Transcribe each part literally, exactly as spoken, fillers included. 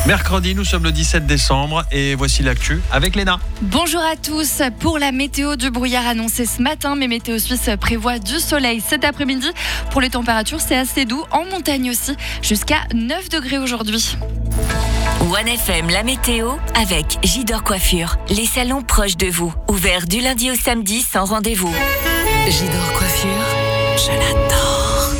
Mercredi, nous sommes le dix-sept décembre et voici l'actu avec Léna. Bonjour à tous. Pour la météo, du brouillard annoncé ce matin, mais Météo Suisse prévoit du soleil cet après-midi. Pour les températures, c'est assez doux, en montagne aussi, jusqu'à neuf degrés aujourd'hui. One F M, la météo avec Gidor Coiffure. Les salons proches de vous. Ouverts du lundi au samedi sans rendez-vous. Gidor Coiffure, je l'adore.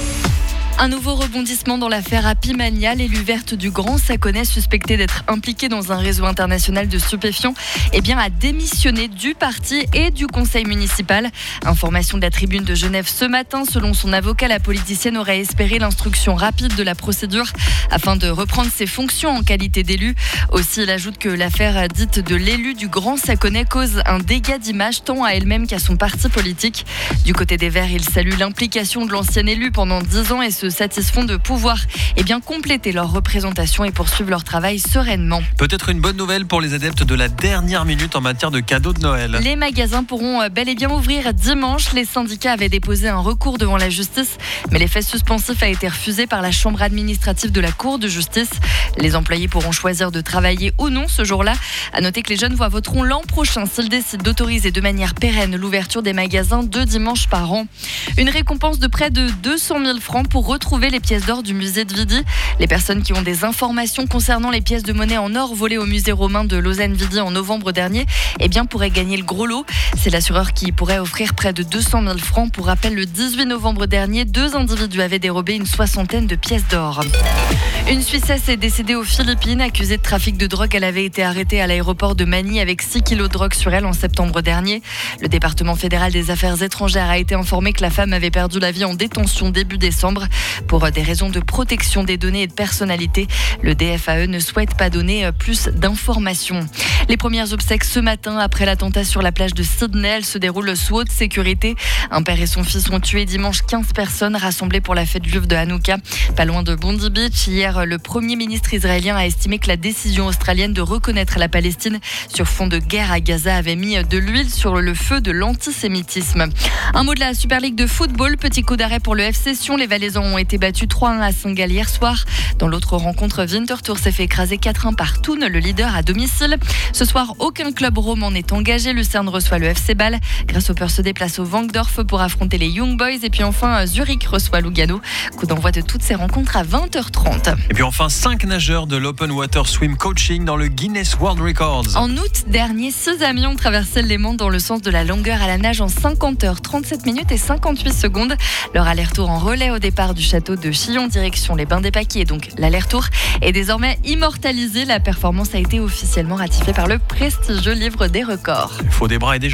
Un nouveau rebondissement dans l'affaire Happy Mania. L'élu verte du Grand Saconnet, suspectée d'être impliquée dans un réseau international de stupéfiants, eh bien, a démissionné du parti et du conseil municipal. Information de la Tribune de Genève ce matin. Selon son avocat, la politicienne aurait espéré l'instruction rapide de la procédure afin de reprendre ses fonctions en qualité d'élu. Aussi, il ajoute que l'affaire dite de l'élu du Grand Saconnet cause un dégât d'image tant à elle-même qu'à son parti politique. Du côté des Verts, il salue l'implication de l'ancien élu pendant dix ans et se satisfont de pouvoir eh bien, compléter leur représentation et poursuivre leur travail sereinement. Peut-être une bonne nouvelle pour les adeptes de la dernière minute en matière de cadeaux de Noël. Les magasins pourront bel et bien ouvrir dimanche. Les syndicats avaient déposé un recours devant la justice, mais l'effet suspensif a été refusé par la chambre administrative de la Cour de justice. Les employés pourront choisir de travailler ou non ce jour-là. À noter que les jeunes voix voteront l'an prochain s'ils décident d'autoriser de manière pérenne l'ouverture des magasins deux dimanches par an. Une récompense de près de deux cent mille francs pour retrouver les pièces d'or du musée de Vidi. Les personnes qui ont des informations concernant les pièces de monnaie en or volées au musée romain de Lausanne-Vidi en novembre dernier eh bien, pourraient gagner le gros lot. C'est l'assureur qui pourrait offrir près de deux cent mille francs. Pour rappel, le dix-huit novembre dernier, deux individus avaient dérobé une soixantaine de pièces d'or. Une Suissesse est décédée aux Philippines. Accusée de trafic de drogue, elle avait été arrêtée à l'aéroport de Manille avec six kilos de drogue sur elle en septembre dernier. Le département fédéral des affaires étrangères a été informé que la femme avait perdu la vie en détention début décembre. Pour des raisons de protection des données et de personnalité, le D F A E ne souhaite pas donner plus d'informations. Les premières obsèques ce matin après l'attentat sur la plage de Sydney, elles se déroulent sous haute sécurité. Un père et son fils ont tué dimanche quinze personnes rassemblées pour la fête juive de Hanouka, pas loin de Bondi Beach. Hier, le premier ministre israélien a estimé que la décision australienne de reconnaître la Palestine sur fond de guerre à Gaza avait mis de l'huile sur le feu de l'antisémitisme. Un mot de la Super League de football. Petit coup d'arrêt pour le F C Sion. Les Valaisans ont été battus trois un à Saint-Gall hier soir. Dans l'autre rencontre, Winterthur s'est fait écraser quatre un par Thun, le leader à domicile. Ce soir, aucun club roman n'est engagé. Lucerne reçoit le F C Bâle. Grasshopper se déplace au Wankdorf pour affronter les Young Boys. Et puis enfin, Zurich reçoit Lugano. Coup d'envoi de toutes ces rencontres à vingt heures trente. Et puis enfin, cinq nageurs de l'Open Water Swim Coaching dans le Guinness World Records. En août dernier, six amis ont traversé le Léman dans le sens de la longueur à la nage en cinquante heures, trente-sept minutes et cinquante-huit secondes. Leur aller-retour en relais au départ du château de Chillon, direction les Bains des Paquis, et donc l'aller-retour est désormais immortalisé. La performance a été officiellement ratifiée par le prestigieux livre des records. Il faut des bras et des